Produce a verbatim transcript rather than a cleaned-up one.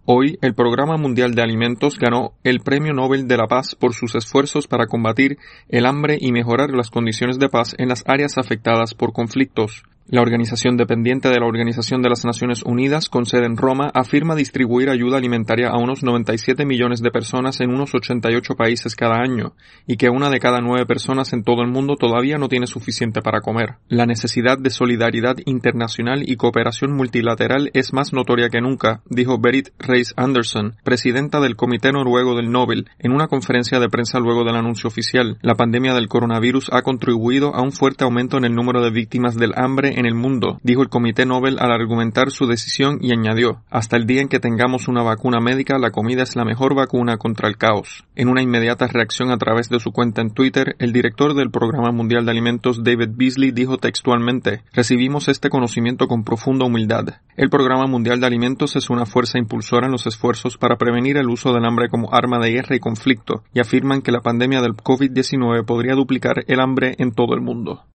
Hoy, el Programa Mundial de Alimentos ganó el Premio Nobel de la Paz por sus esfuerzos para combatir el hambre y mejorar las condiciones de paz en las áreas afectadas por conflictos. La organización dependiente de la Organización de las Naciones Unidas, con sede en Roma, afirma distribuir ayuda alimentaria a unos noventa y siete millones de personas en unos ochenta y ocho países cada año, y que una de cada nueve personas en todo el mundo todavía no tiene suficiente para comer. La necesidad de solidaridad internacional y cooperación multilateral es más notoria que nunca, dijo Berit Reiss-Andersen, presidenta del Comité Noruego del Nobel, en una conferencia de prensa luego del anuncio oficial. La pandemia del coronavirus ha contribuido a un fuerte aumento en el número de víctimas del hambre en el mundo, dijo el Comité Nobel al argumentar su decisión y añadió: hasta el día en que tengamos una vacuna médica, la comida es la mejor vacuna contra el caos. En una inmediata reacción a través de su cuenta en Twitter, el director del Programa Mundial de Alimentos, David Beasley, dijo textualmente: recibimos este conocimiento con profunda humildad. El Programa Mundial de Alimentos es una fuerza impulsora en los esfuerzos para prevenir el uso del hambre como arma de guerra y conflicto, y afirman que la pandemia del COVID diecinueve podría duplicar el hambre en todo el mundo.